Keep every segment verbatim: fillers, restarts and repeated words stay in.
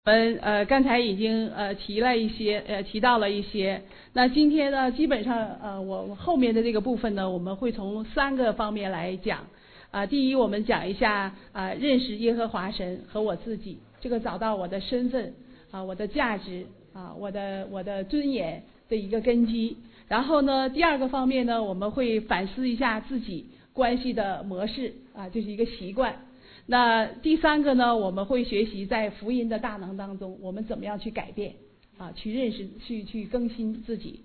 我们呃刚才已经呃提了一些呃提到了一些，那今天呢基本上呃我我后面的这个部分呢，我们会从三个方面来讲啊、呃。第一，我们讲一下啊、呃、认识耶和华神和我自己，这个找到我的身份啊、呃、我的价值啊、呃、我的我的尊严的一个根基。然后呢，第二个方面呢，我们会反思一下自己关系的模式啊，就是一个习惯。那第三个呢，我们会学习在福音的大能当中，我们怎么样去改变啊，去认识，去去更新自己。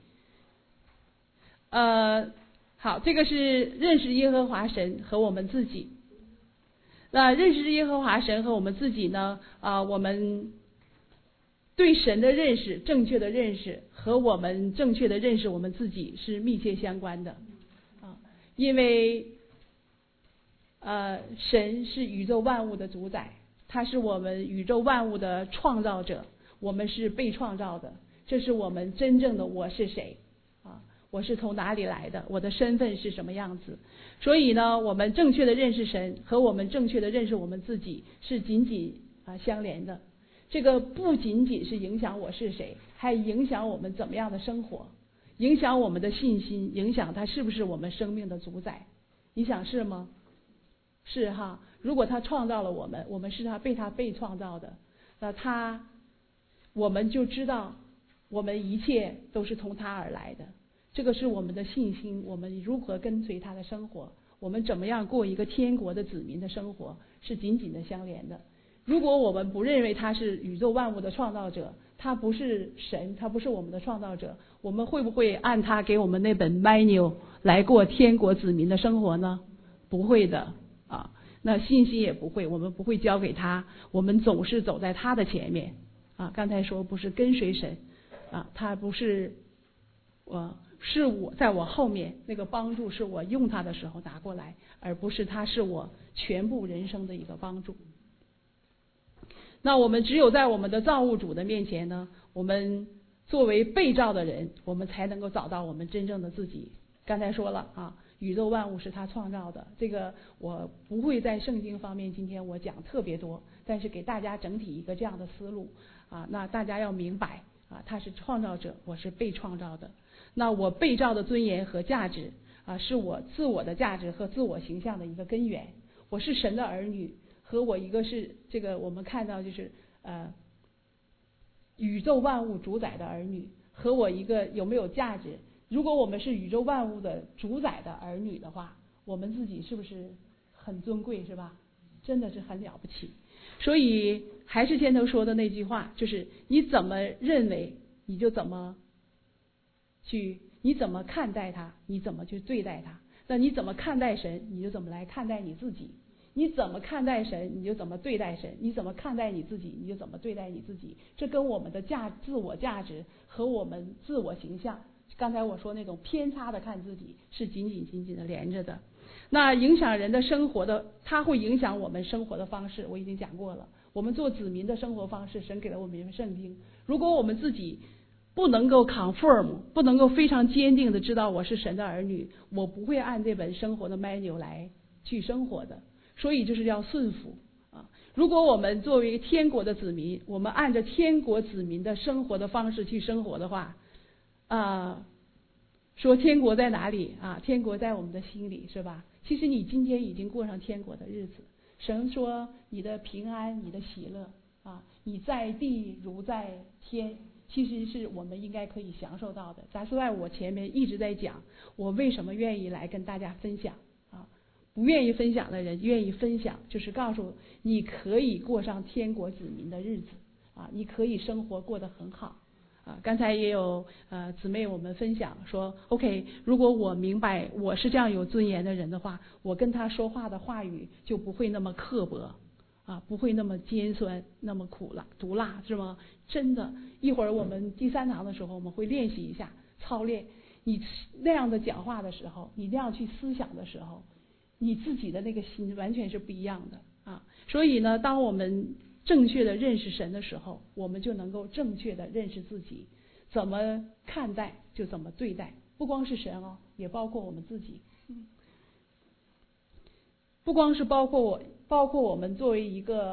呃，好，这个是认识耶和华神和我们自己。那认识耶和华神和我们自己呢，啊，我们对神的认识，正确的认识和我们正确的认识我们自己是密切相关的啊，因为。呃，神是宇宙万物的主宰，他是我们宇宙万物的创造者，我们是被创造的，这是我们真正的我是谁啊？我是从哪里来的？我的身份是什么样子？所以呢，我们正确的认识神和我们正确的认识我们自己是紧紧啊相连的。这个不仅仅是影响我是谁，还影响我们怎么样的生活，影响我们的信心，影响他是不是我们生命的主宰？你想是吗？是哈，如果他创造了我们，我们是他被他被创造的，那他，我们就知道我们一切都是从他而来的。这个是我们的信心，我们如何跟随他的生活，我们怎么样过一个天国的子民的生活，是紧紧的相连的。如果我们不认为他是宇宙万物的创造者，他不是神，他不是我们的创造者，我们会不会按他给我们那本 menu 来过天国子民的生活呢？不会的。啊，那信心也不会，我们不会交给他，我们总是走在他的前面啊。刚才说不是跟随神啊，他不是我，是我在我后面那个帮助是我用他的时候拿过来，而不是他是我全部人生的一个帮助。那我们只有在我们的造物主的面前呢，我们作为被造的人，我们才能够找到我们真正的自己。刚才说了啊。宇宙万物是他创造的，这个我不会在圣经方面今天我讲特别多，但是给大家整体一个这样的思路啊，那大家要明白啊，他是创造者，我是被创造的。那我被造的尊严和价值啊，是我自我的价值和自我形象的一个根源。我是神的儿女，和我一个是这个我们看到就是呃宇宙万物主宰的儿女，和我一个有没有价值？如果我们是宇宙万物的主宰的儿女的话，我们自己是不是很尊贵，是吧？真的是很了不起。所以还是先头说的那句话，就是你怎么认为，你就怎么去，你怎么看待他，你怎么去对待他。那你怎么看待神，你就怎么来看待你自己。你怎么看待神，你就怎么对待神；你怎么看待你自己，你就怎么对待你自己。这跟我们的价自我价值和我们自我形象。刚才我说那种偏差的看自己是紧紧紧紧的连着的，那影响人的生活的，它会影响我们生活的方式。我已经讲过了，我们做子民的生活方式，神给了我们一份圣经。如果我们自己不能够 confirm， 不能够非常坚定的知道我是神的儿女，我不会按这本生活的 menu 来去生活的。所以就是要顺服啊。如果我们作为天国的子民，我们按照天国子民的生活的方式去生活的话。啊，说天国在哪里啊？天国在我们的心里，是吧？其实你今天已经过上天国的日子。神说你的平安，你的喜乐啊，你在地如在天，其实是我们应该可以享受到的。咱说在我前面一直在讲，我为什么愿意来跟大家分享啊？不愿意分享的人愿意分享，就是告诉你可以过上天国子民的日子啊，你可以生活过得很好。啊，刚才也有呃姊妹我们分享说 ，OK， 如果我明白我是这样有尊严的人的话，我跟他说话的话语就不会那么刻薄，啊，不会那么尖酸，那么苦辣毒辣，是吗？真的，一会儿我们第三堂的时候我们会练习一下操练，你那样的讲话的时候，你那样去思想的时候，你自己的那个心完全是不一样的啊。所以呢，当我们正确的认识神的时候，我们就能够正确的认识自己，怎么看待就怎么对待，不光是神哦，也包括我们自己。不光是包括我，包括我们作为一个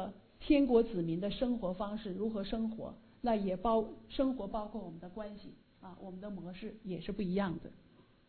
天国子民的生活方式如何生活，那也包生活包括我们的关系啊，我们的模式也是不一样的。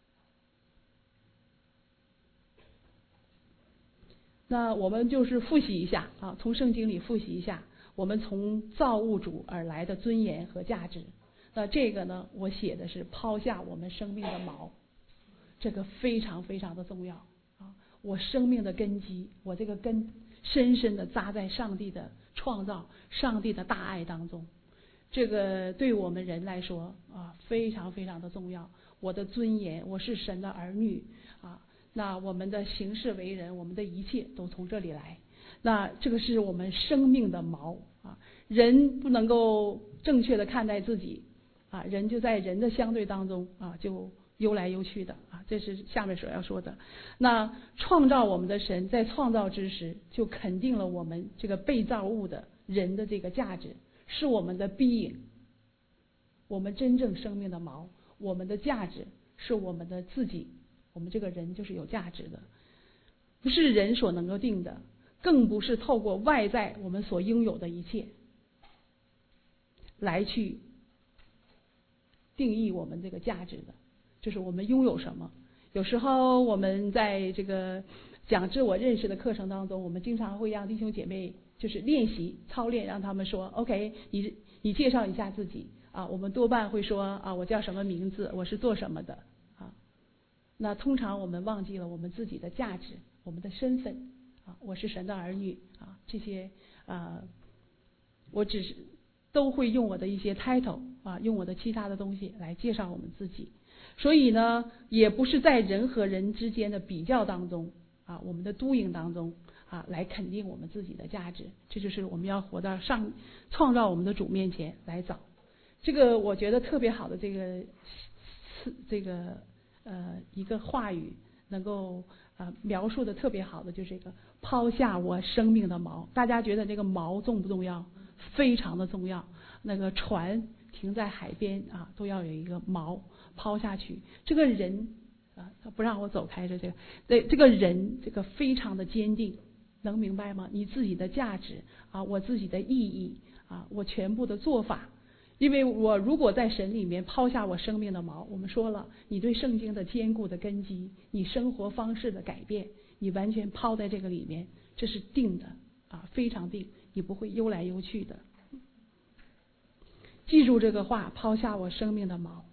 那我们就是复习一下啊，从圣经里复习一下，我们从造物主而来的尊严和价值。那这个呢，我写的是抛下我们生命的锚，这个非常非常的重要啊！我生命的根基，我这个根深深的扎在上帝的创造、上帝的大爱当中。这个对我们人来说啊，非常非常的重要。我的尊严，我是神的儿女啊。那我们的行事为人，我们的一切都从这里来。那这个是我们生命的锚啊！人不能够正确的看待自己啊，人就在人的相对当中啊，就游来游去的啊。这是下面所要说的。那创造我们的神在创造之时，就肯定了我们这个被造物的人的这个价值，是我们的being，我们真正生命的锚，我们的价值是我们的自己。我们这个人就是有价值的，不是人所能够定的，更不是透过外在我们所拥有的一切来去定义我们这个价值的，就是我们拥有什么。有时候我们在这个讲自我认识的课程当中，我们经常会让弟兄姐妹就是练习操练，让他们说 OK， 你你介绍一下自己啊。我们多半会说啊，我叫什么名字，我是做什么的。那通常我们忘记了我们自己的价值，我们的身份啊，我是神的儿女啊，这些啊，我只是都会用我的一些 title 啊，用我的其他的东西来介绍我们自己。所以呢，也不是在人和人之间的比较当中啊，我们的 doing 当中啊，来肯定我们自己的价值。这就是我们要活到上创造我们的主面前来找。这个我觉得特别好的这个这个。呃，一个话语能够呃描述的特别好的，就是这个抛下我生命的锚。大家觉得这个锚重不重要？非常的重要。那个船停在海边啊，都要有一个锚抛下去。这个人啊，他不让我走开着这个，对这个人这个非常的坚定，能明白吗？你自己的价值啊，我自己的意义啊，我全部的做法。因为我如果在神里面抛下我生命的锚，我们说了，你对圣经的坚固的根基，你生活方式的改变，你完全抛在这个里面，这是定的啊，非常定，你不会悠来悠去的。记住这个话，抛下我生命的锚。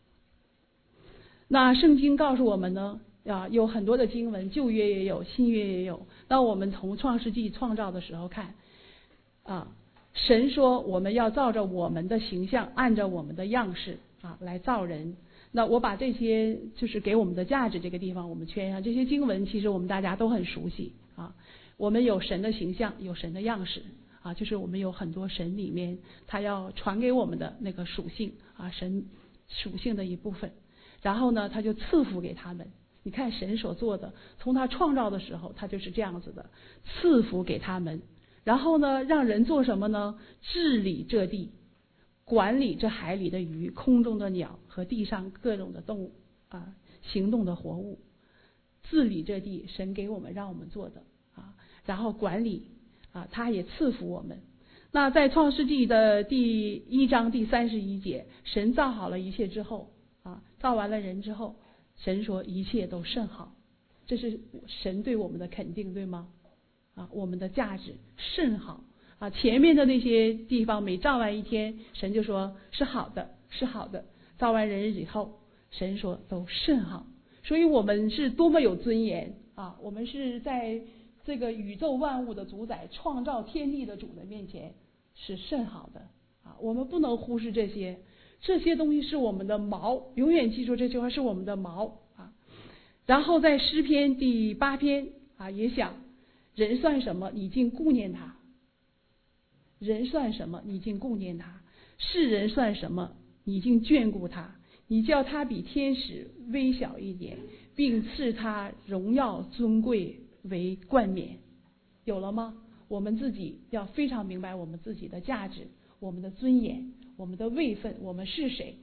那圣经告诉我们呢，啊，有很多的经文，旧约也有，新约也有。那我们从创世纪创造的时候看，啊。神说我们要照着我们的形象，按照我们的样式啊来造人。那我把这些就是给我们的价值这个地方我们圈上，这些经文其实我们大家都很熟悉啊。我们有神的形象，有神的样式啊，就是我们有很多神里面他要传给我们的那个属性啊，神属性的一部分。然后呢，他就赐福给他们。你看神所做的，从他创造的时候他就是这样子的，赐福给他们。然后呢，让人做什么呢？治理这地，管理这海里的鱼、空中的鸟和地上各种的动物啊，行动的活物。治理这地，神给我们让我们做的啊，然后管理啊，他也赐福我们。那在创世纪的第一章第三十一节，神造好了一切之后啊，造完了人之后，神说一切都甚好，这是神对我们的肯定，对吗？啊，我们的价值甚好啊！前面的那些地方每造完一天，神就说是好的，是好的。造完人以后，神说都甚好。所以我们是多么有尊严啊！我们是在这个宇宙万物的主宰、创造天地的主的面前是甚好的啊！我们不能忽视这些，这些东西是我们的锚，永远记住这句话是我们的锚啊！然后在诗篇第八篇啊，也想。人算什么？你竟顾念他；人算什么？你竟顾念他；世人算什么？你竟眷顾他。你叫他比天使微小一点，并赐他荣耀尊贵为冠冕。有了吗？我们自己要非常明白我们自己的价值、我们的尊严、我们的位分，我们是谁。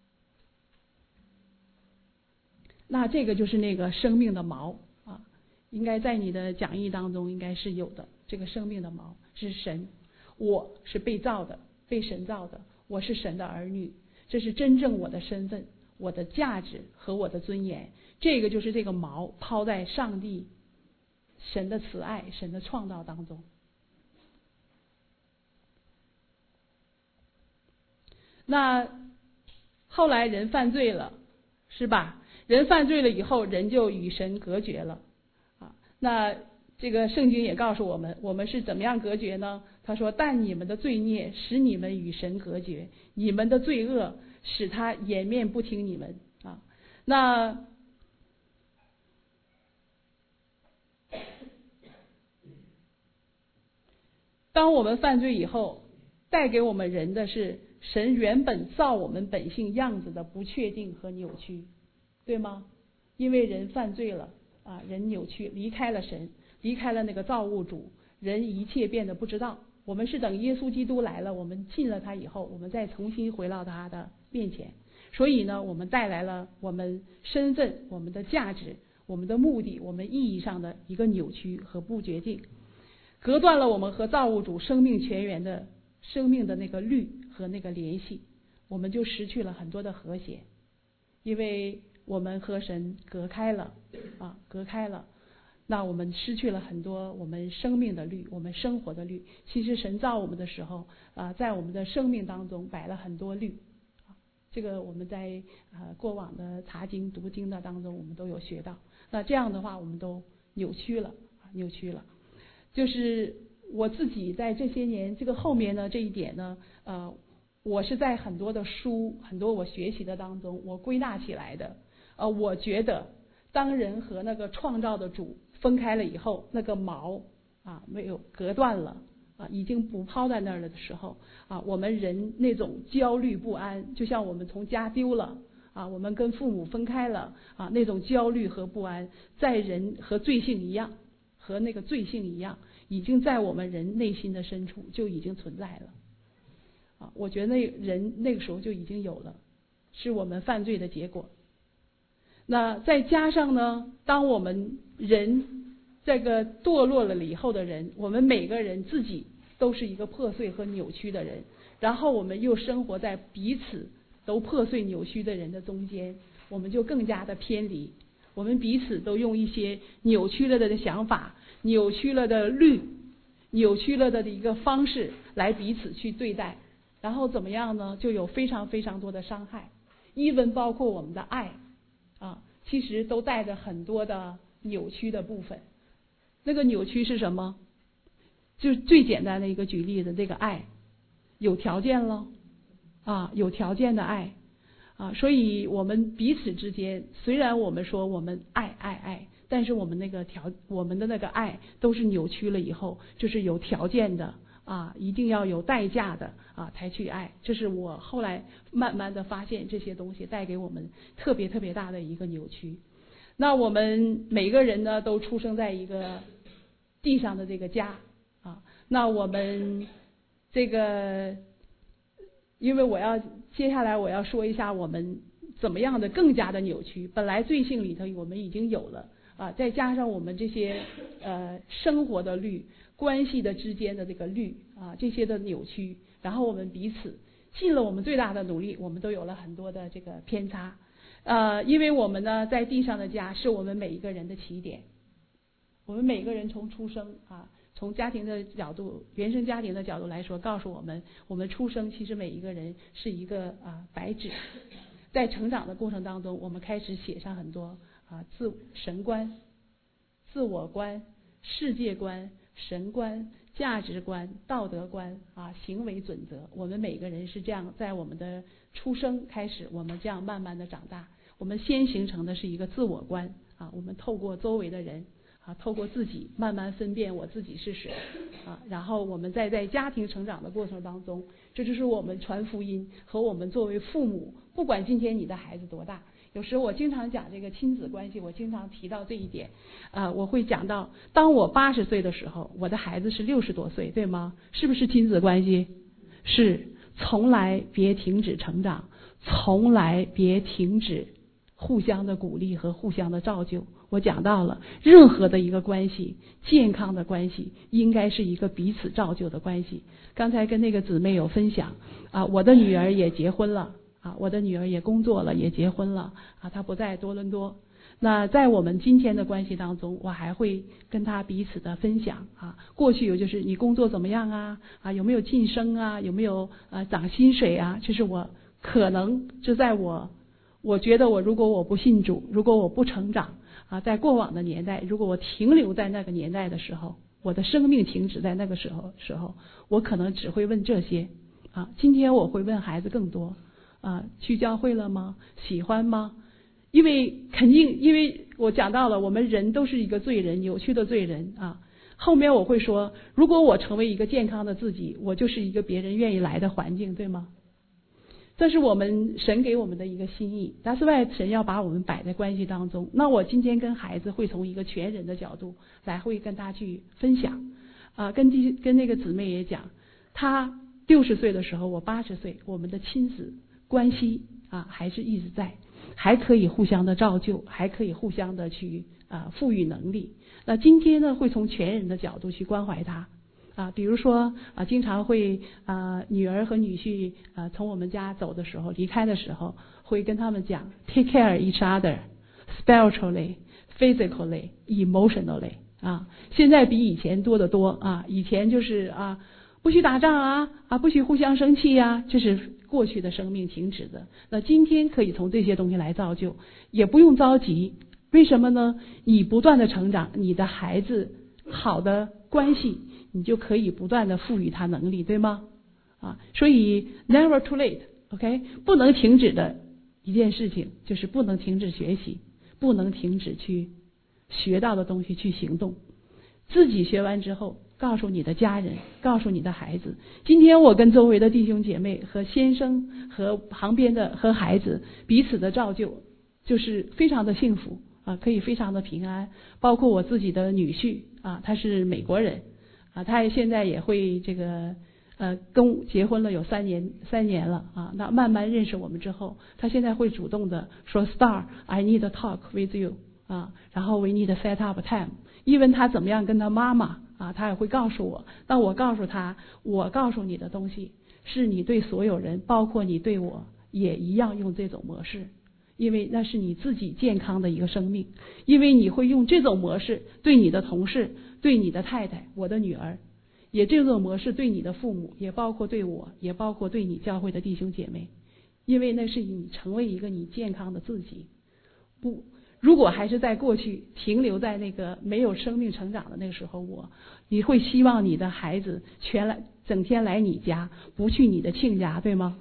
那这个就是那个生命的锚啊， 应该在你的讲义当中应该是有的。这个生命的锚是神，我是被造的，被神造的，我是神的儿女，这是真正我的身份，我的价值和我的尊严。这个就是这个锚抛在上帝神的慈爱神的创造当中。那后来人犯罪了，是吧？人犯罪了以后，人就与神隔绝了啊。那这个圣经也告诉我们，我们是怎么样隔绝呢？他说：但你们的罪孽使你们与神隔绝，你们的罪恶使他掩面不听你们啊。那当我们犯罪以后，带给我们人的是神原本造我们本性样子的不确定和扭曲，对吗？因为人犯罪了啊，人扭曲，离开了神，离开了那个造物主，人一切变得不知道。我们是等耶稣基督来了，我们信了他以后，我们再重新回到他的面前。所以呢，我们带来了我们身份、我们的价值、我们的目的、我们意义上的一个扭曲和不决定，隔断了我们和造物主生命泉源的生命的那个律和那个联系，我们就失去了很多的和谐，因为我们和神隔开了啊，隔开了，那我们失去了很多我们生命的律，我们生活的律。其实神造我们的时候啊，在我们的生命当中摆了很多律，这个我们在呃过往的查经读经的当中我们都有学到。那这样的话我们都扭曲了，扭曲了。就是我自己在这些年这个后面呢，这一点呢，呃，我是在很多的书、很多我学习的当中，我归纳起来的。呃，我觉得当人和那个创造的主分开了以后，那个锚啊没有隔断了啊，已经不抛在那儿了的时候啊，我们人那种焦虑不安，就像我们从家丢了啊，我们跟父母分开了啊，那种焦虑和不安，在人和罪性一样。和那个罪性一样，已经在我们人内心的深处就已经存在了啊！我觉得那人那个时候就已经有了，是我们犯罪的结果。那再加上呢，当我们人这个堕落了以后的人，我们每个人自己都是一个破碎和扭曲的人，然后我们又生活在彼此都破碎扭曲的人的中间，我们就更加的偏离。我们彼此都用一些扭曲了的想法、扭曲了的律、扭曲了的一个方式来彼此去对待，然后怎么样呢？就有非常非常多的伤害。even包括我们的爱啊，其实都带着很多的扭曲的部分。那个扭曲是什么？就最简单的一个举例子，这个爱有条件了啊，有条件的爱。啊，所以我们彼此之间，虽然我们说我们爱爱爱，但是我们那个条，我们的那个爱都是扭曲了以后，就是有条件的啊，一定要有代价的啊才去爱。这是我后来慢慢的发现，这些东西带给我们特别特别大的一个扭曲。那我们每个人呢，都出生在一个地上的这个家啊，那我们这个。因为我要接下来我要说一下我们怎么样的更加的扭曲。本来罪性里头我们已经有了啊，再加上我们这些呃生活的律、关系的之间的这个律啊，这些的扭曲，然后我们彼此尽了我们最大的努力，我们都有了很多的这个偏差。呃，因为我们呢在地上的家是我们每一个人的起点，我们每个人从出生啊。从家庭的角度，原生家庭的角度来说，告诉我们，我们出生其实每一个人是一个啊白纸，在成长的过程当中，我们开始写上很多啊自神观、自我观、世界观、神观、价值观、道德观啊行为准则。我们每个人是这样，在我们的出生开始，我们这样慢慢的长大。我们先形成的是一个自我观啊，我们透过周围的人。啊，透过自己慢慢分辨我自己是谁啊，然后我们再在家庭成长的过程当中，这就是我们传福音和我们作为父母，不管今天你的孩子多大，有时候我经常讲这个亲子关系，我经常提到这一点啊，我会讲到，当我八十岁的时候，我的孩子是六十多岁，对吗？是不是亲子关系？是，从来别停止成长，从来别停止互相的鼓励和互相的造就。 我讲到了，任何的一个关系，健康的关系，应该是一个彼此造就的关系。刚才跟那个姊妹有分享啊，我的女儿也结婚了啊，我的女儿也工作了，也结婚了啊，她不在多伦多。那在我们今天的关系当中，我还会跟她彼此的分享啊，过去有就是你工作怎么样啊，啊有没有晋升啊，有没有呃涨薪水啊，这是我可能就在我我觉得我如果我不信主，如果我不成长啊，在过往的年代，如果我停留在那个年代的时候，我的生命停止在那个时候时候，我可能只会问这些啊。今天我会问孩子更多啊，去教会了吗？喜欢吗？因为肯定，因为我讲到了，我们人都是一个罪人，扭曲的罪人啊。后面我会说，如果我成为一个健康的自己，我就是一个别人愿意来的环境，对吗？这是我们神给我们的一个心意，但是外神要把我们摆在关系当中。那我今天跟孩子会从一个全人的角度来，会跟他去分享啊，跟弟跟那个姊妹也讲，他六十岁的时候，我八十岁，我们的亲子关系啊还是一直在，还可以互相的造就，还可以互相的去啊赋予能力。那今天呢，会从全人的角度去关怀他。啊，比如说啊，经常会啊，女儿和女婿啊从我们家走的时候，离开的时候，会跟他们讲 ，take care each other, spiritually, physically, emotionally 啊，现在比以前多得多啊，以前就是啊，不许打仗啊，啊，不许互相生气呀，这是过去的生命停止的。那今天可以从这些东西来造就，也不用着急，为什么呢？你不断的成长，你的孩子好的关系。你就可以不断的赋予他能力，对吗？啊，所以 never too late，OK， 不能停止的一件事情就是不能停止学习，不能停止去学到的东西去行动。自己学完之后，告诉你的家人，告诉你的孩子。今天我跟周围的弟兄姐妹和先生和旁边的和孩子彼此的造就，就是非常的幸福啊，可以非常的平安。包括我自己的女婿啊，他是美国人。啊，他现在也会这个呃，跟结婚了有三年三年了啊。那慢慢认识我们之后，他现在会主动的说 ，Star, I need to talk with you 啊，然后 we need to set up time。因为他怎么样跟他妈妈啊，他也会告诉我。那我告诉他，我告诉你的东西是你对所有人，包括你对我也一样用这种模式，因为那是你自己健康的一个生命。因为你会用这种模式对你的同事。对你的太太，我的女儿，也这种模式对你的父母，也包括对我，也包括对你教会的弟兄姐妹，因为那是你成为一个你健康的自己。不，如果还是在过去停留在那个没有生命成长的那个时候，我你会希望你的孩子全来整天来你家，不去你的亲家，对吗？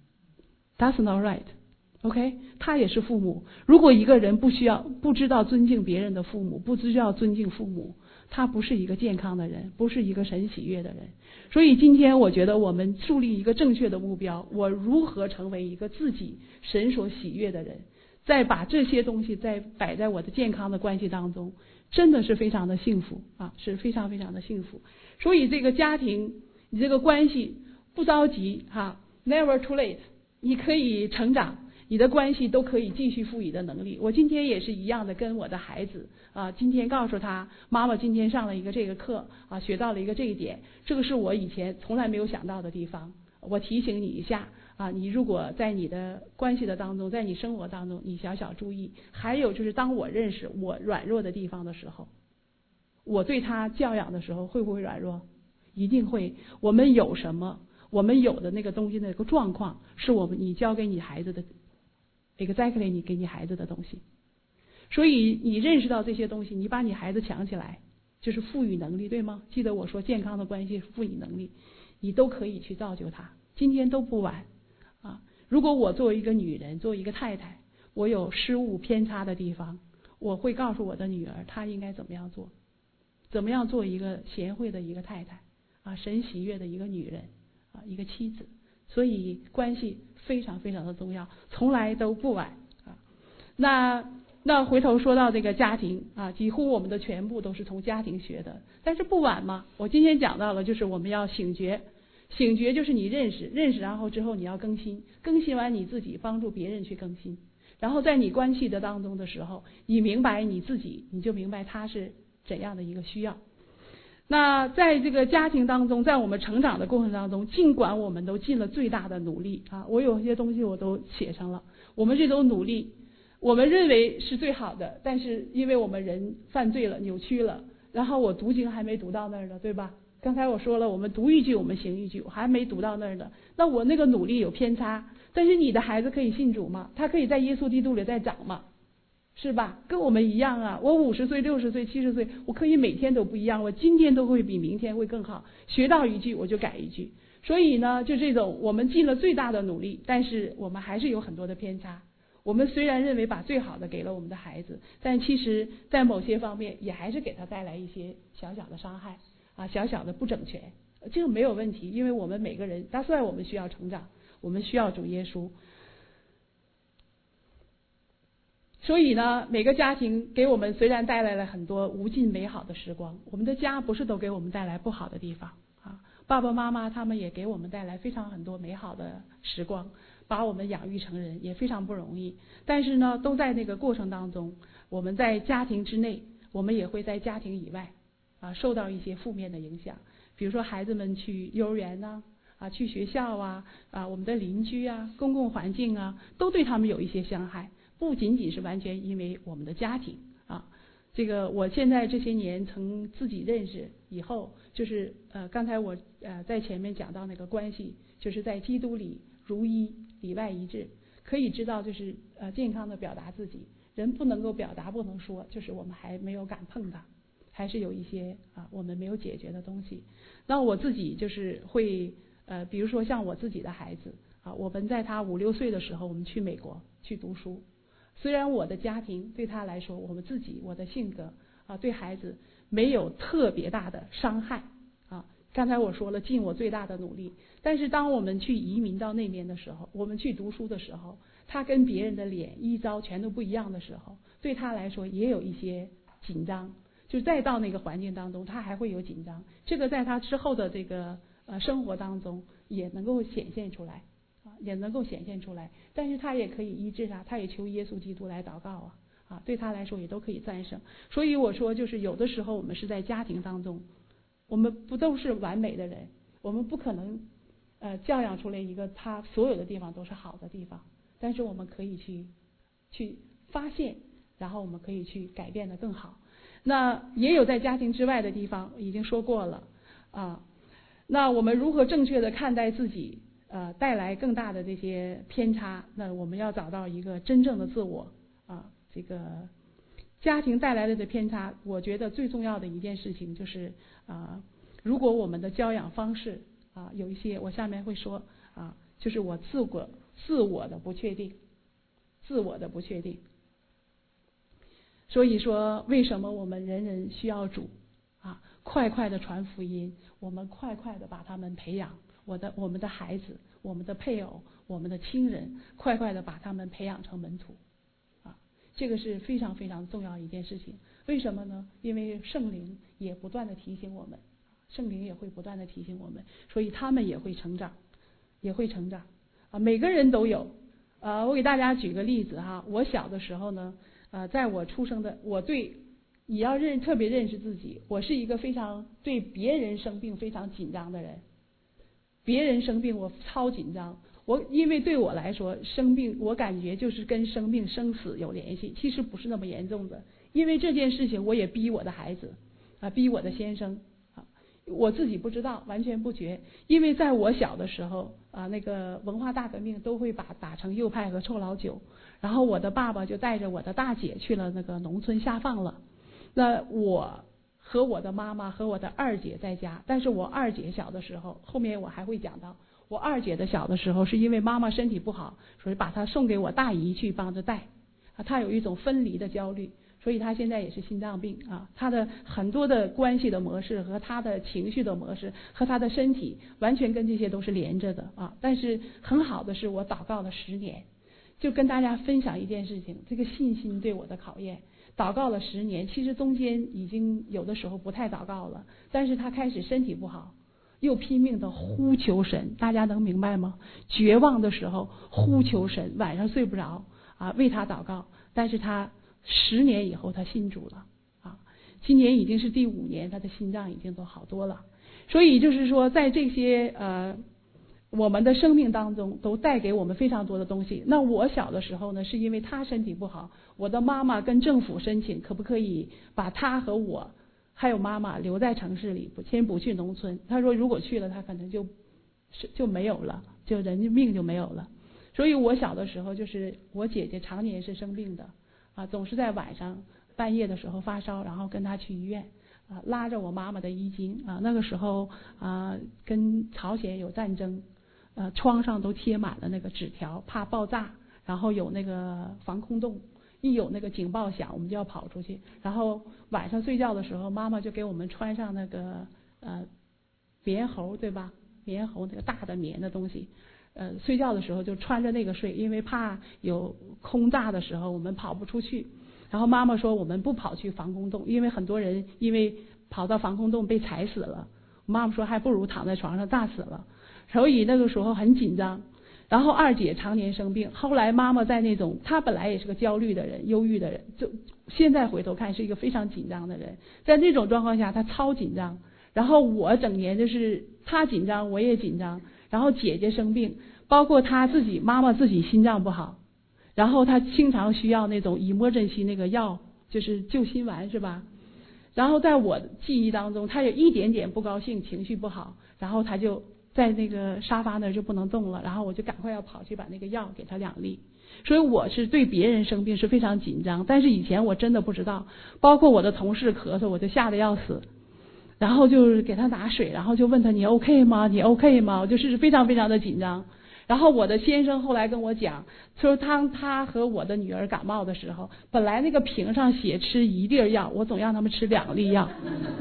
That's not right。OK， 他也是父母。如果一个人不需要不知道尊敬别人的父母，不知道尊敬父母，他不是一个健康的人，不是一个神喜悦的人。所以今天我觉得我们树立一个正确的目标，我如何成为一个自己神所喜悦的人，再把这些东西再摆在我的健康的关系当中，真的是非常的幸福啊，是非常非常的幸福。所以这个家庭，你这个关系不着急哈、啊、，never too late， 你可以成长。你的关系都可以继续赋予的能力。我今天也是一样的，跟我的孩子啊，今天告诉他，妈妈今天上了一个这个课啊，学到了一个这一点，这个是我以前从来没有想到的地方。我提醒你一下啊，你如果在你的关系的当中，在你生活当中，你小小注意。还有就是，当我认识我软弱的地方的时候，我对他教养的时候，会不会软弱？一定会。我们有什么？我们有的那个东西的那个状况，是我们你教给你孩子的。exactly 你给你孩子的东西，所以你认识到这些东西，你把你孩子抢起来，就是赋予能力，对吗？记得我说健康的关系赋予能力，你都可以去造就他，今天都不晚啊！如果我作为一个女人，作为一个太太，我有失误偏差的地方，我会告诉我的女儿，她应该怎么样做，怎么样做一个贤惠的一个太太啊，神喜悦的一个女人啊，一个妻子。所以关系非常非常的重要，从来都不晚啊。那那回头说到这个家庭啊，几乎我们的全部都是从家庭学的，但是不晚嘛。我今天讲到了，就是我们要醒觉，醒觉就是你认识认识，然后之后你要更新，更新完你自己，帮助别人去更新。 然后在你关系的当中的时候，你明白你自己，你就明白他是怎样的一个需要。那在这个家庭当中，在我们成长的过程当中，尽管我们都尽了最大的努力啊，我有些东西我都写上了，我们这种努力我们认为是最好的，但是因为我们人犯罪了，扭曲了，然后我读经还没读到那儿呢，对吧？刚才我说了，我们读一句我们行一句，我还没读到那儿呢，那我那个努力有偏差。但是你的孩子可以信主吗？他可以在耶稣基督里再长吗？是吧？跟我们一样啊，我五十岁、六十岁、七十岁，我可以每天都不一样，我今天都会比明天会更好，学到一句我就改一句。所以呢，就这种我们尽了最大的努力，但是我们还是有很多的偏差。我们虽然认为把最好的给了我们的孩子，但其实在某些方面也还是给他带来一些小小的伤害啊，小小的不整全。这个没有问题，因为我们每个人，大算我们需要成长，我们需要主耶稣。所以呢，每个家庭给我们虽然带来了很多无尽美好的时光，我们的家不是都给我们带来不好的地方啊。爸爸妈妈他们也给我们带来非常很多美好的时光，把我们养育成人也非常不容易。但是呢，都在那个过程当中，我们在家庭之内，我们也会在家庭以外啊受到一些负面的影响。比如说孩子们去幼儿园呢、啊，去学校啊，啊，我们的邻居啊，公共环境啊，都对他们有一些伤害。不仅仅是完全因为我们的家庭啊，这个我现在这些年曾自己认识以后，就是呃刚才我呃在前面讲到那个关系，就是在基督里如一，里外一致，可以知道就是呃健康的表达自己。人不能够表达，不能说，就是我们还没有敢碰它，还是有一些啊我们没有解决的东西。那我自己就是会呃比如说像我自己的孩子啊，我们在他五六岁的时候，我们去美国去读书。虽然我的家庭对他来说，我们自己我的性格啊，对孩子没有特别大的伤害啊。刚才我说了，尽我最大的努力。但是当我们去移民到那边的时候，我们去读书的时候，他跟别人的脸一招全都不一样的时候，对他来说也有一些紧张。就再到那个环境当中，他还会有紧张。这个在他之后的这个呃生活当中也能够显现出来。也能够显现出来，但是他也可以医治他，他也求耶稣基督来祷告啊，啊，对他来说也都可以战胜。所以我说，就是有的时候我们是在家庭当中，我们不都是完美的人，我们不可能呃教养出来一个他所有的地方都是好的地方，但是我们可以去去发现，然后我们可以去改变得更好。那也有在家庭之外的地方，已经说过了啊。那我们如何正确的看待自己？呃，带来更大的这些偏差，那我们要找到一个真正的自我啊。这个家庭带来的的偏差，我觉得最重要的一件事情就是啊，如果我们的教养方式啊有一些，我下面会说啊，就是我自我自我的不确定，自我的不确定。所以说，为什么我们人人需要主啊？快快的传福音，我们快快的把他们培养。我的我们的孩子，我们的配偶，我们的亲人，快快的把他们培养成门徒啊，这个是非常非常重要一件事情。为什么呢？因为圣灵也不断的提醒我们，圣灵也会不断的提醒我们，所以他们也会成长，也会成长啊。每个人都有啊。我给大家举个例子哈，我小的时候呢，呃，在我出生的，我对你要认特别认识自己，我是一个非常对别人生病非常紧张的人。别人生病我超紧张，我因为对我来说生病我感觉就是跟生病生死有联系，其实不是那么严重的。因为这件事情我也逼我的孩子啊，逼我的先生啊，我自己不知道，完全不觉。因为在我小的时候啊，那个文化大革命都会把打成右派和臭老九，然后我的爸爸就带着我的大姐去了那个农村下放了。那我和我的妈妈和我的二姐在家，但是我二姐小的时候，后面我还会讲到，我二姐的小的时候是因为妈妈身体不好，所以把她送给我大姨去帮着带啊，她有一种分离的焦虑，所以她现在也是心脏病啊，她的很多的关系的模式和她的情绪的模式和她的身体完全跟这些都是连着的啊。但是很好的是我祷告了十年，就跟大家分享一件事情，这个信心对我的考验。祷告了十年，其实中间已经有的时候不太祷告了，但是他开始身体不好，又拼命的呼求神，大家能明白吗？绝望的时候呼求神，晚上睡不着啊为他祷告，但是他十年以后他信主了啊，今年已经是第五年，他的心脏已经都好多了。所以就是说，在这些呃我们的生命当中，都带给我们非常多的东西。那我小的时候呢，是因为他身体不好，我的妈妈跟政府申请，可不可以把他和我还有妈妈留在城市里，先不去农村。他说如果去了，他可能就是就没有了，就人命就没有了。所以我小的时候，就是我姐姐常年是生病的啊，总是在晚上半夜的时候发烧，然后跟她去医院啊，拉着我妈妈的衣襟啊。那个时候啊，跟朝鲜有战争，呃，窗上都贴满了那个纸条，怕爆炸，然后有那个防空洞，一有那个警报响，我们就要跑出去。然后晚上睡觉的时候，妈妈就给我们穿上那个呃棉猴，对吧？棉猴那个大的棉的东西。呃，睡觉的时候就穿着那个睡，因为怕有空炸的时候我们跑不出去。然后妈妈说我们不跑去防空洞，因为很多人因为跑到防空洞被踩死了。妈妈说还不如躺在床上炸死了。所以那个时候很紧张。然后二姐常年生病，后来妈妈在那种，她本来也是个焦虑的人，忧郁的人，就现在回头看是一个非常紧张的人。在那种状况下，她超紧张。然后我整年就是她紧张，我也紧张。然后姐姐生病，包括她自己妈妈自己心脏不好，然后她经常需要那种emergency那个药，就是救心丸是吧？然后在我记忆当中，她有一点点不高兴，情绪不好，然后她就在那个沙发那儿就不能动了，然后我就赶快要跑去把那个药给她两粒。所以我是对别人生病是非常紧张，但是以前我真的不知道，包括我的同事咳嗽，我就吓得要死。然后就是给他拿水，然后就问他你 OK 吗？你 OK 吗？我就是非常非常的紧张。然后我的先生后来跟我讲，说当他和我的女儿感冒的时候，本来那个瓶上写吃一粒药，我总让他们吃两粒药。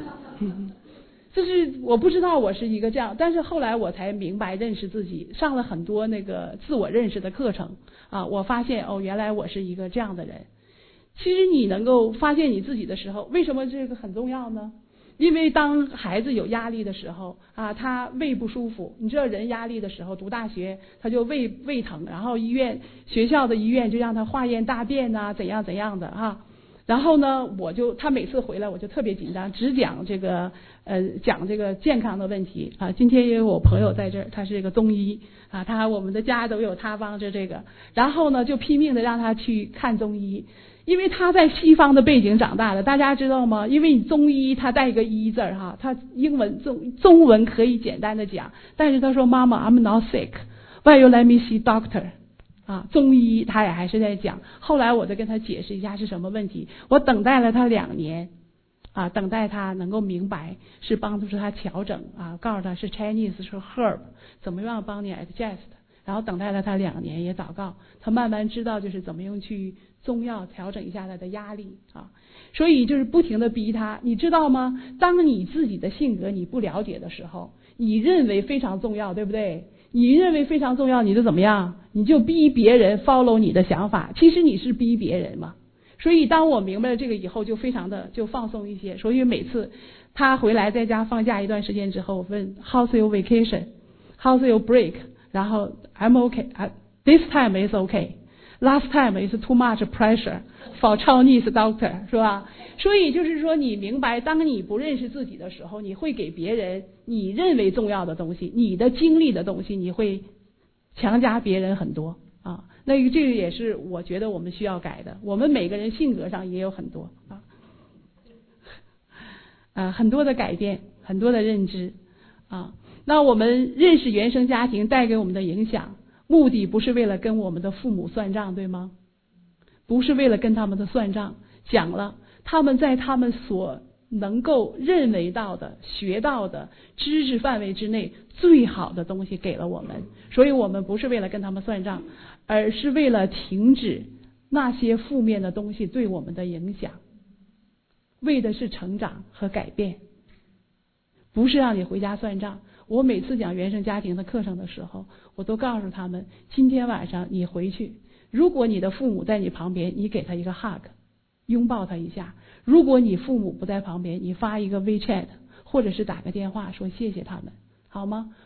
就是我不知道我是一个这样，但是后来我才明白认识自己，上了很多那个自我认识的课程啊，我发现哦，原来我是一个这样的人。其实你能够发现你自己的时候，为什么这个很重要呢？因为当孩子有压力的时候啊，他胃不舒服，你知道人压力的时候，读大学他就胃胃疼，然后医院学校的医院就让他化验大便呐、啊，怎样怎样的哈、啊。然后呢，我就他每次回来我就特别紧张，只讲这个呃讲这个健康的问题啊。今天也有我朋友在这儿，他是一个中医啊，他我们的家都有他帮着这个，然后呢就拼命的让他去看中医。因为他在西方的背景长大的，大家知道吗？因为你中医他带一个医字儿哈，他英文中中文可以简单的讲，但是他说妈妈 I'm not sick, why you let me see doctor 啊，中医他也还是在讲。后来我就跟他解释一下是什么问题，我等待了他两年啊，等待他能够明白是帮助他调整啊，告诉他是 Chinese 是 herb 怎么样帮你 adjust， 然后等待了他两年也祷告，他慢慢知道就是怎么样去中药调整一下他的压力啊，所以就是不停的逼他，你知道吗？当你自己的性格你不了解的时候，你认为非常重要，对不对？你认为非常重要，你就怎么样？你就逼别人 follow 你的想法，其实你是逼别人嘛。所以当我明白了这个以后，就非常的就放松一些。所以每次他回来在家放假一段时间之后，我问 How's your vacation? How's your break? 然后 I'm okay. This time is okay.Last time is too much pressure for Chinese doctor 是吧？所以就是说你明白，当你不认识自己的时候，你会给别人你认为重要的东西，你的经历的东西，你会强加别人很多啊。那个这个也是我觉得我们需要改的，我们每个人性格上也有很多啊，啊很多的改变，很多的认知啊。那我们认识原生家庭带给我们的影响，目的不是为了跟我们的父母算账，对吗？不是为了跟他们的算账，讲了他们在他们所能够认为到的、学到的知识范围之内最好的东西给了我们，所以我们不是为了跟他们算账，而是为了停止那些负面的东西对我们的影响，为的是成长和改变，不是让你回家算账。我每次讲原生家庭的课程的时候，我都告诉他们，今天晚上你回去，如果你的父母在你旁边，你给他一个 hug， 拥抱他一下；如果你父母不在旁边，你发一个 WeChat 或者是打个电话说谢谢他们，好吗？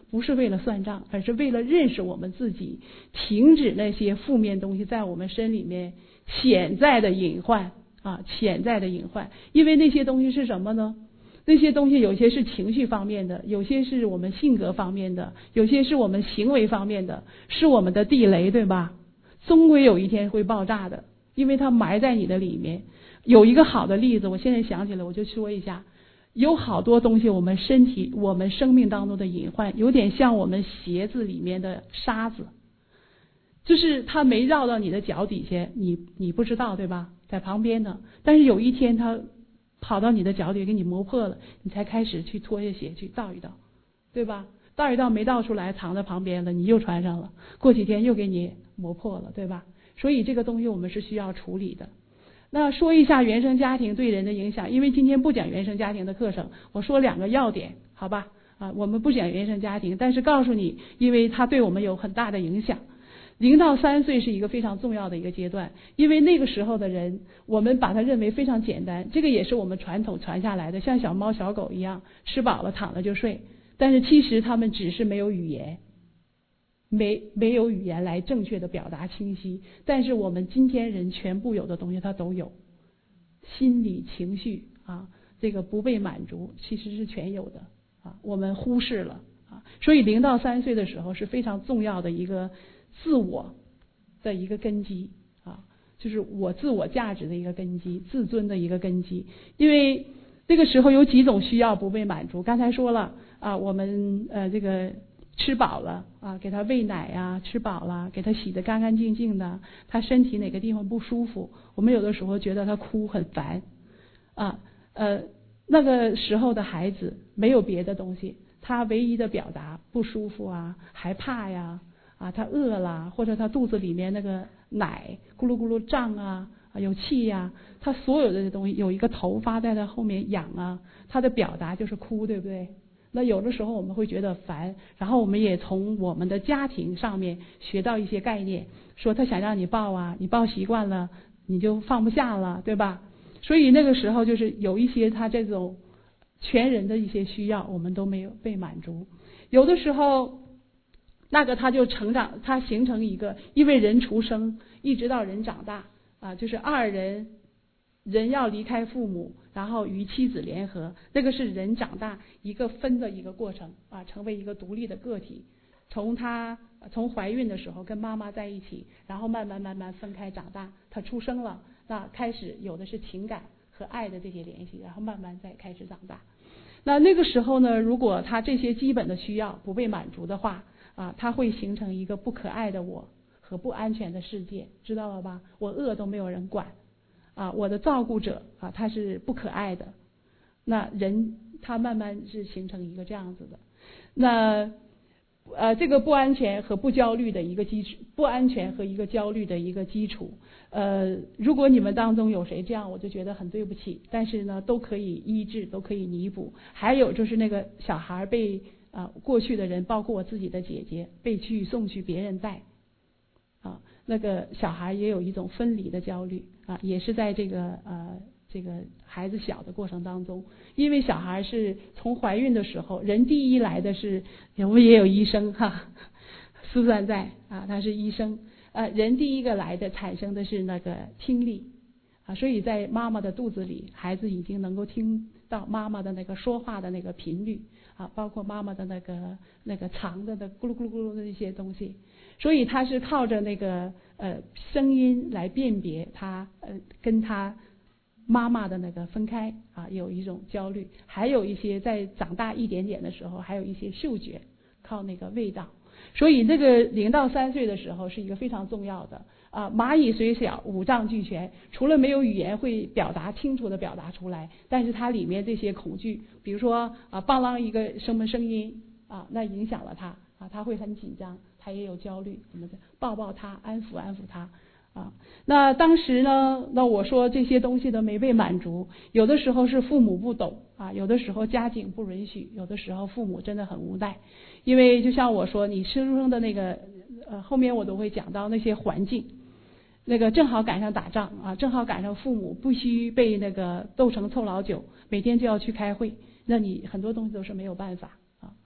不是为了算账，而是为了认识我们自己，停止那些负面东西在我们身里面潜在的隐患啊，潜在的隐患。因为那些东西是什么呢？那些东西有些是情绪方面的，有些是我们性格方面的，有些是我们行为方面的，是我们的地雷，对吧？终归有一天会爆炸的，因为它埋在你的里面。有一个好的例子，我现在想起来我就说一下，有好多东西我们身体我们生命当中的隐患，有点像我们鞋子里面的沙子，就是它没绕到你的脚底下，你你不知道，对吧？在旁边的，但是有一天它跑到你的脚底给你磨破了，你才开始去脱下鞋去倒一倒，对吧？倒一倒没倒出来，藏在旁边了，你又穿上了，过几天又给你磨破了，对吧？所以这个东西我们是需要处理的。那说一下原生家庭对人的影响，因为今天不讲原生家庭的课程，我说两个要点，好吧？啊，我们不讲原生家庭，但是告诉你，因为它对我们有很大的影响。零到三岁是一个非常重要的一个阶段，因为那个时候的人，我们把它认为非常简单，这个也是我们传统传下来的，像小猫小狗一样，吃饱了躺了就睡。但是其实他们只是没有语言，没没有语言来正确的表达清晰。但是我们今天人全部有的东西他都有，心理情绪啊，这个不被满足其实是全有的啊，我们忽视了啊。所以零到三岁的时候是非常重要的一个自我的一个根基啊，就是我自我价值的一个根基，自尊的一个根基。因为这个时候有几种需要不被满足，刚才说了啊，我们呃这个吃饱了啊，给他喂奶啊，吃饱了给他洗得干干净净的，他身体哪个地方不舒服，我们有的时候觉得他哭很烦啊，呃那个时候的孩子没有别的东西，他唯一的表达不舒服啊，害怕呀啊，他饿了，或者他肚子里面那个奶咕噜咕噜胀啊，啊有气呀、啊，他所有的这东西有一个头发在他后面痒啊，他的表达就是哭，对不对？那有的时候我们会觉得烦，然后我们也从我们的家庭上面学到一些概念，说他想让你抱啊，你抱习惯了你就放不下了，对吧？所以那个时候就是有一些他这种全人的一些需要我们都没有被满足。有的时候那个他就成长，他形成一个，因为人出生一直到人长大啊，就是二人人要离开父母，然后与妻子联合，那个是人长大一个分的一个过程啊，成为一个独立的个体。从他从怀孕的时候跟妈妈在一起，然后慢慢慢慢分开长大，他出生了，那开始有的是情感和爱的这些联系，然后慢慢再开始长大。那那个时候呢，如果他这些基本的需要不被满足的话啊，他会形成一个不可爱的我和不安全的世界，知道了吧？我饿都没有人管啊，我的照顾者啊，他是不可爱的。那人他慢慢是形成一个这样子的。那呃，这个不安全和不焦虑的一个基础，不安全和一个焦虑的一个基础。呃，如果你们当中有谁这样，我就觉得很对不起。但是呢，都可以医治，都可以弥补。还有就是那个小孩被啊、呃、过去的人，包括我自己的姐姐，被去送去别人带啊，那个小孩也有一种分离的焦虑啊，也是在这个呃。这个孩子小的过程当中，因为小孩是从怀孕的时候，人第一来的是，我们也有医生哈，苏珊在啊，他是医生，呃，人第一个来的产生的是那个听力啊，所以在妈妈的肚子里，孩子已经能够听到妈妈的那个说话的那个频率啊，包括妈妈的那个那个长的的咕噜咕噜咕噜的一些东西，所以他是靠着那个呃声音来辨别他呃跟他妈妈的那个分开啊，有一种焦虑，还有一些在长大一点点的时候，还有一些嗅觉，靠那个味道。所以这个零到三岁的时候是一个非常重要的啊，蚂蚁虽小，五脏俱全，除了没有语言会表达清楚的表达出来，但是它里面这些恐惧，比如说啊，邦啷一个什么声音啊，那影响了他啊，他会很紧张，他也有焦虑，我们抱抱他，安抚安抚他。啊，那当时呢，那我说这些东西都没被满足，有的时候是父母不懂啊，有的时候家境不允许，有的时候父母真的很无奈。因为就像我说，你出生的那个呃，后面我都会讲到那些环境，那个正好赶上打仗啊，正好赶上父母必须被那个斗成臭老九，每天就要去开会，那你很多东西都是没有办法啊。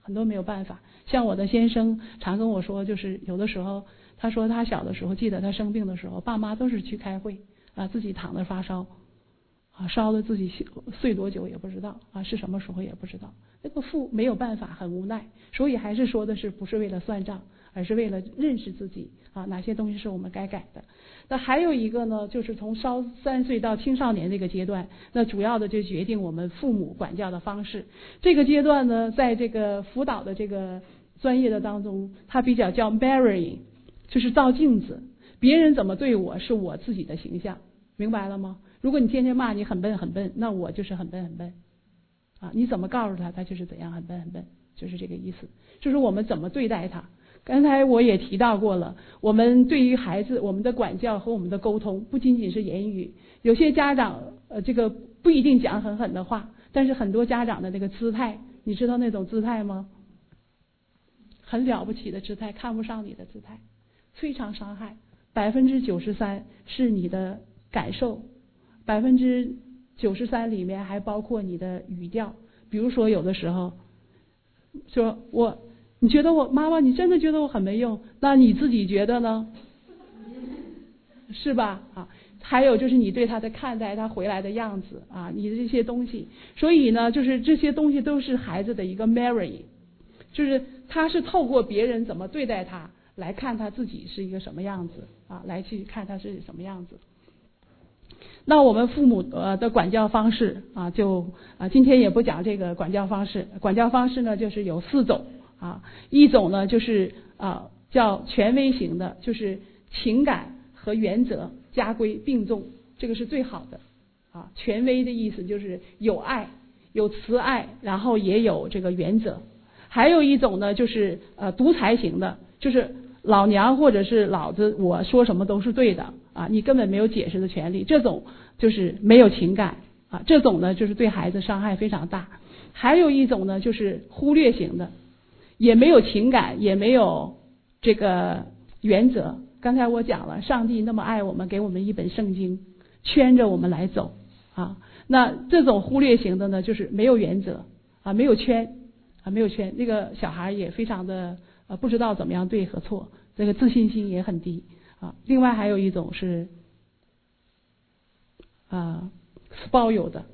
很多没有办法。像我的先生常跟我说，就是有的时候他说他小的时候记得他生病的时候，爸妈都是去开会啊，自己躺着发烧啊，烧的自己睡多久也不知道啊，是什么时候也不知道。那个父没有办法，很无奈。所以还是说的是不是为了算账，而是为了认识自己啊，哪些东西是我们该改的。那还有一个呢，就是从稍三岁到青少年这个阶段，那主要的就决定我们父母管教的方式。这个阶段呢，在这个辅导的这个专业的当中，它比较叫 mirroring， 就是照镜子，别人怎么对我是我自己的形象，明白了吗？如果你天天骂你很笨很笨，那我就是很笨很笨啊！你怎么告诉他，他就是怎样很笨很笨，就是这个意思。就是我们怎么对待他。刚才我也提到过了，我们对于孩子，我们的管教和我们的沟通不仅仅是言语，有些家长呃这个不一定讲很狠的话，但是很多家长的那个姿态，你知道那种姿态吗？很了不起的姿态，看不上你的姿态，非常伤害。百分之九十三是你的感受，百分之九十三里面还包括你的语调。比如说有的时候说我你觉得我妈妈你真的觉得我很没用，那你自己觉得呢？是吧？啊，还有就是你对他的看待，他回来的样子啊，你的这些东西。所以呢，就是这些东西都是孩子的一个 mirroring， 就是他是透过别人怎么对待他来看他自己是一个什么样子啊，来去看他是什么样子。那我们父母呃的管教方式啊，就啊今天也不讲这个管教方式。管教方式呢，就是有四种啊，一种呢就是啊叫权威型的，就是情感和原则家规并重，这个是最好的啊。权威的意思就是有爱，有慈爱，然后也有这个原则。还有一种呢，就是呃独裁型的，就是老娘或者是老子我说什么都是对的啊，你根本没有解释的权利，这种就是没有情感啊，这种呢就是对孩子伤害非常大。还有一种呢就是忽略型的，也没有情感，也没有这个原则。刚才我讲了，上帝那么爱我们，给我们一本圣经，圈着我们来走啊。那这种忽略型的呢，就是没有原则啊，没有圈啊，没有圈。那个小孩也非常的呃不知道怎么样对和错，这个自信心也很低啊。另外还有一种是啊 spoil 的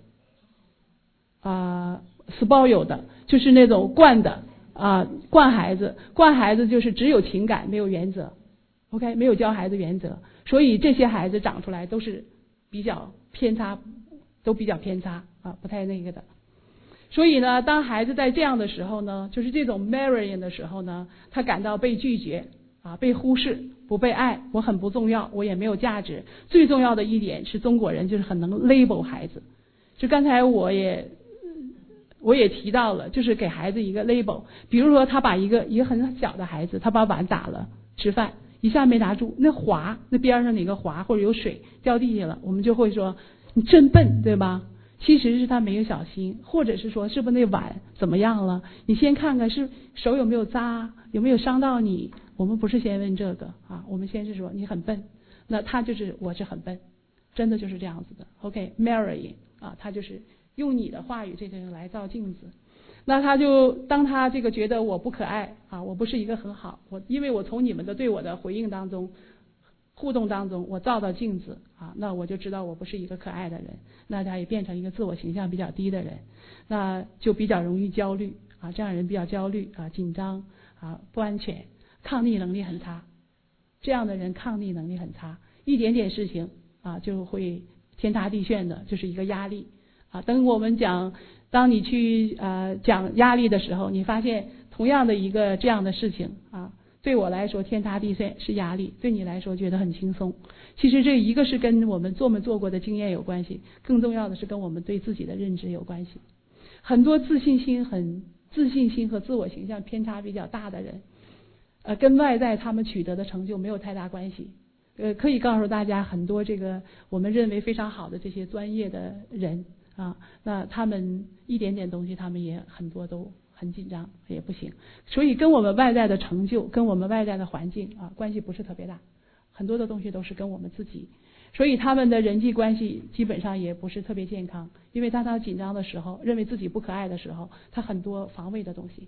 啊 spoil 的，就是那种惯的啊惯孩子，惯孩子就是只有情感没有原则。OK， 没有教孩子原则，所以这些孩子长出来都是比较偏差，都比较偏差啊，不太那个的。所以呢，当孩子在这样的时候呢，就是这种 mirroring 的时候呢，他感到被拒绝啊，被忽视，不被爱，我很不重要，我也没有价值。最重要的一点是中国人就是很能 label 孩子，就刚才我也我也提到了，就是给孩子一个 label， 比如说他把一个一个很小的孩子，他把碗打了，吃饭一下没拿住，那滑，那边上哪个滑或者有水掉地下了，我们就会说你真笨，对吧？其实是他没有小心，或者是说是不是那碗怎么样了？你先看看是手有没有扎，有没有伤到你。我们不是先问这个啊，我们先是说你很笨，那他就是我是很笨，真的就是这样子的。OK， mirroring 啊，他就是用你的话语这个人来照镜子。那他就当他这个觉得我不可爱啊，我不是一个很好，我因为我从你们的对我的回应当中互动当中我照到镜子啊，那我就知道我不是一个可爱的人，那他也变成一个自我形象比较低的人，那就比较容易焦虑啊，这样人比较焦虑啊，紧张啊，不安全，抗逆能力很差，这样的人抗逆能力很差，一点点事情啊就会天塌地陷的，就是一个压力啊。等我们讲当你去呃讲压力的时候，你发现同样的一个这样的事情啊，对我来说天塌地陷是压力，对你来说觉得很轻松。其实这一个是跟我们做没做过的经验有关系，更重要的是跟我们对自己的认知有关系。很多自信心很自信心和自我形象偏差比较大的人，呃，跟外在他们取得的成就没有太大关系。呃，可以告诉大家，很多这个我们认为非常好的这些专业的人啊，那他们一点点东西他们也很多都很紧张，也不行。所以跟我们外在的成就跟我们外在的环境啊关系不是特别大，很多的东西都是跟我们自己。所以他们的人际关系基本上也不是特别健康，因为当他紧张的时候，认为自己不可爱的时候，他很多防卫的东西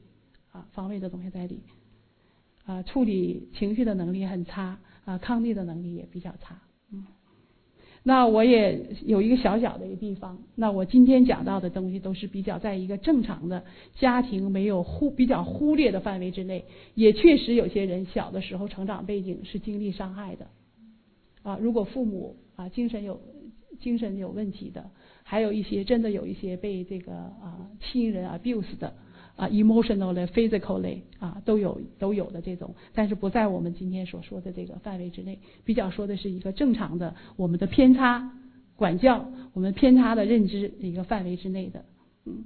啊方面的东西在里，啊处理情绪的能力很差，啊抗逆的能力也比较差。嗯，那我也有一个小小的一个地方，那我今天讲到的东西都是比较在一个正常的家庭没有忽比较忽略的范围之内，也确实有些人小的时候成长背景是经历伤害的，啊如果父母啊精神有精神有问题的，还有一些真的有一些被这个啊亲人 abuse 的啊 emotionally physically 啊都有都有的这种，但是不在我们今天所说的这个范围之内，比较说的是一个正常的我们的偏差管教，我们偏差的认知一个范围之内的。嗯，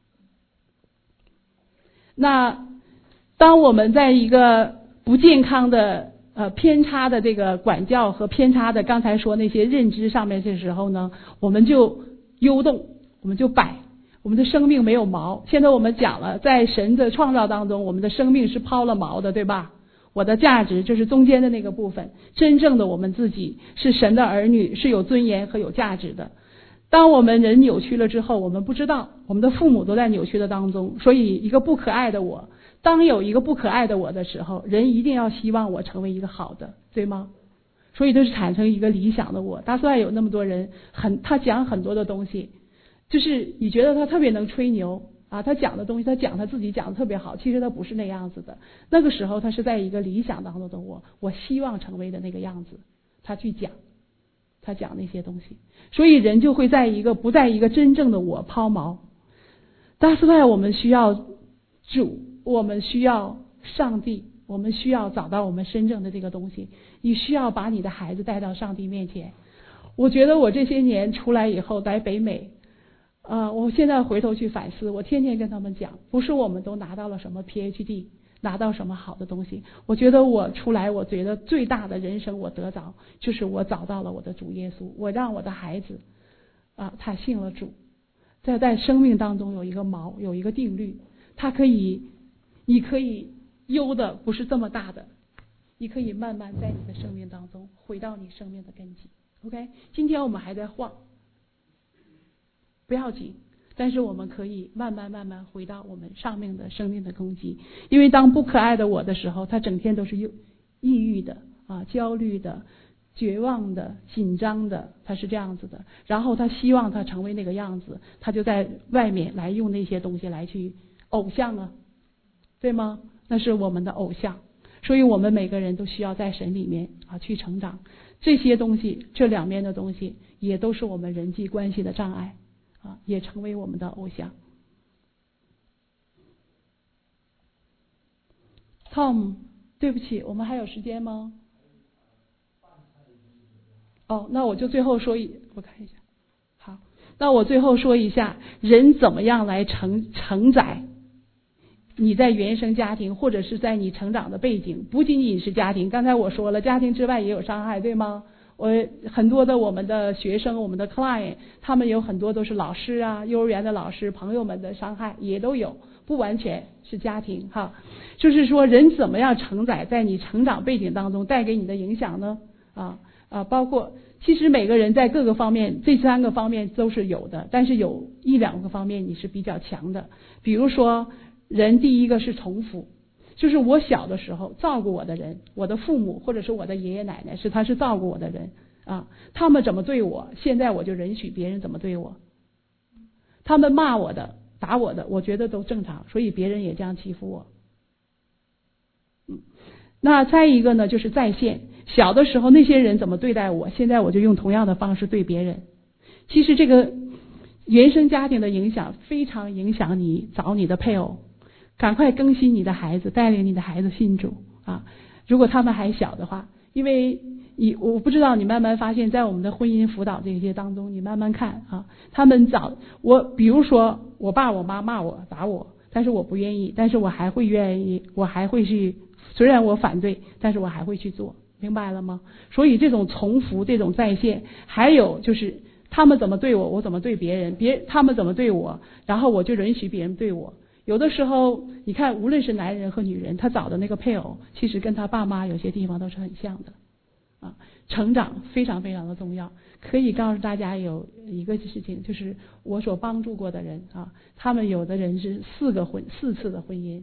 那当我们在一个不健康的呃偏差的这个管教和偏差的刚才说那些认知上面的时候呢，我们就悠动，我们就摆，我们的生命没有毛。现在我们讲了，在神的创造当中，我们的生命是抛了毛的，对吧？我的价值就是中间的那个部分，真正的我们自己是神的儿女，是有尊严和有价值的。当我们人扭曲了之后，我们不知道，我们的父母都在扭曲的当中，所以一个不可爱的我，当有一个不可爱的我的时候，人一定要希望我成为一个好的，对吗？所以就是产生一个理想的我。大虽然有那么多人很他讲很多的东西，就是你觉得他特别能吹牛啊，他讲的东西他讲他自己讲的特别好，其实他不是那样子的。那个时候他是在一个理想当中的我，我希望成为的那个样子，他去讲他讲那些东西，所以人就会在一个不在一个真正的我抛锚。大斯外我们需要主，我们需要上帝，我们需要找到我们真正的这个东西。你需要把你的孩子带到上帝面前。我觉得我这些年出来以后来北美，呃，我现在回头去反思，我天天跟他们讲，不是我们都拿到了什么 P H D， 拿到什么好的东西。我觉得我出来，我觉得最大的人生我得着，就是我找到了我的主耶稣，我让我的孩子啊，他信了主，在在生命当中有一个锚，有一个定律，他可以，你可以忧的不是这么大的，你可以慢慢在你的生命当中回到你生命的根基。OK， 今天我们还在晃，不要紧，但是我们可以慢慢慢慢回到我们上面的生命的根基。因为当不可爱的我的时候，他整天都是忧抑郁的啊，焦虑的，绝望的，紧张的，他是这样子的。然后他希望他成为那个样子，他就在外面来用那些东西来去偶像啊，对吗？那是我们的偶像。所以我们每个人都需要在神里面啊去成长。这些东西，这两面的东西，也都是我们人际关系的障碍啊，也成为我们的偶像。Tom， 对不起，我们还有时间吗？哦，那我就最后说一，我看一下。好，那我最后说一下，人怎么样来承承载你在原生家庭或者是在你成长的背景，不仅仅是家庭。刚才我说了，家庭之外也有伤害，对吗？我很多的我们的学生，我们的 client， 他们有很多都是老师啊，幼儿园的老师朋友们的伤害也都有，不完全是家庭哈。就是说人怎么样承载在你成长背景当中带给你的影响呢？啊啊，包括其实每个人在各个方面，这三个方面都是有的，但是有一两个方面你是比较强的。比如说人第一个是重复，就是我小的时候照顾我的人，我的父母或者是我的爷爷奶奶是他是照顾我的人啊，他们怎么对我，现在我就允许别人怎么对我。他们骂我的打我的，我觉得都正常，所以别人也这样欺负我。嗯，那再一个呢，就是在线，小的时候那些人怎么对待我，现在我就用同样的方式对别人。其实这个原生家庭的影响非常影响你找你的配偶。赶快更新你的孩子，带领你的孩子信主啊！如果他们还小的话，因为你我不知道你慢慢发现，在我们的婚姻辅导这些当中，你慢慢看啊，他们找我，比如说我爸我妈骂我打我，但是我不愿意，但是我还会愿意，我还会去，虽然我反对，但是我还会去做，明白了吗？所以这种重复，这种再现，还有就是他们怎么对我，我怎么对别人，别他们怎么对我，然后我就允许别人对我。有的时候你看无论是男人和女人，他找的那个配偶其实跟他爸妈有些地方都是很像的啊。成长非常非常的重要。可以告诉大家有一个事情，就是我所帮助过的人啊，他们有的人是四个婚四次的婚姻，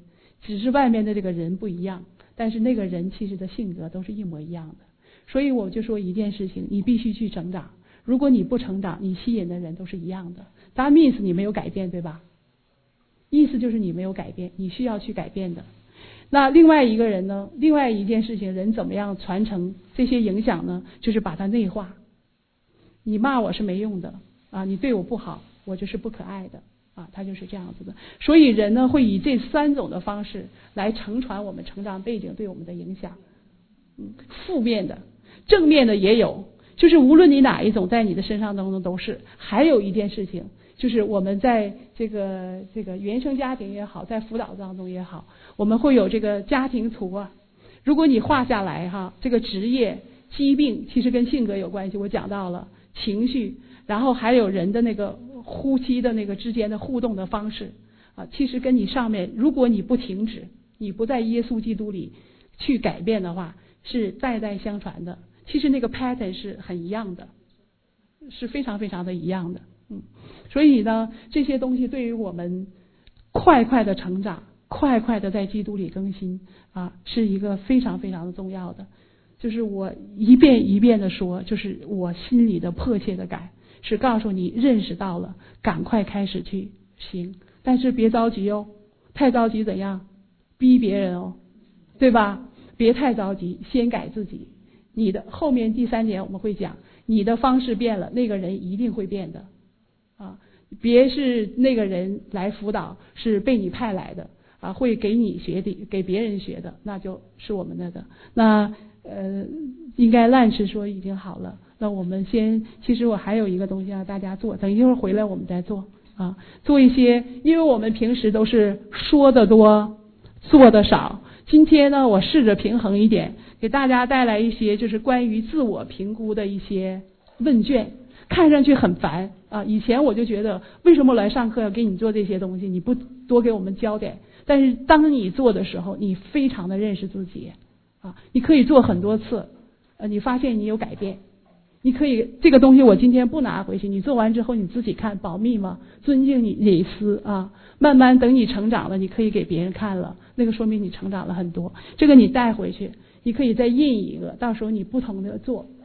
只是外面的这个人不一样，但是那个人其实的性格都是一模一样的。所以我就说一件事情，你必须去成长。如果你不成长，你吸引的人都是一样的。That means 你没有改变，对吧？意思就是你没有改变，你需要去改变的。那另外一个人呢？另外一件事情，人怎么样传承这些影响呢？就是把它内化。你骂我是没用的啊，你对我不好，我就是不可爱的啊，他就是这样子的。所以人呢会以这三种的方式来承传我们成长背景对我们的影响。嗯，负面的、正面的也有，就是无论你哪一种在你的身上当中都是。还有一件事情，就是我们在这个这个原生家庭也好，在辅导当中也好，我们会有这个家庭图啊。如果你画下来哈，这个职业、疾病其实跟性格有关系，我讲到了情绪，然后还有人的那个呼吸的那个之间的互动的方式啊，其实跟你上面，如果你不停止，你不在耶稣基督里去改变的话，是代代相传的。其实那个 pattern 是很一样的，是非常非常的一样的。嗯，所以呢，这些东西对于我们快快的成长，快快的在基督里更新啊，是一个非常非常的重要的。就是我一遍一遍的说，就是我心里的迫切的改，是告诉你认识到了，赶快开始去行。但是别着急哦，太着急怎样？逼别人哦，对吧？别太着急，先改自己。你的后面第三点我们会讲，你的方式变了，那个人一定会变的啊！别是那个人来辅导是被你派来的啊，会给你学的，给别人学的，那就是我们的的。那呃，应该烂吃说已经好了。那我们先，其实我还有一个东西让大家做，等一会儿回来我们再做啊，做一些，因为我们平时都是说的多，做的少。今天呢，我试着平衡一点，给大家带来一些就是关于自我评估的一些问卷，看上去很烦啊。以前我就觉得，为什么来上课要给你做这些东西？你不多给我们教点？但是当你做的时候，你非常的认识自己啊，你可以做很多次，呃，你发现你有改变。你可以这个东西我今天不拿回去，你做完之后你自己看，保密吗？尊敬你隐私啊。慢慢等你成长了，你可以给别人看了，那个说明你成长了很多。这个你带回去，你可以再印一个，到时候你不同的做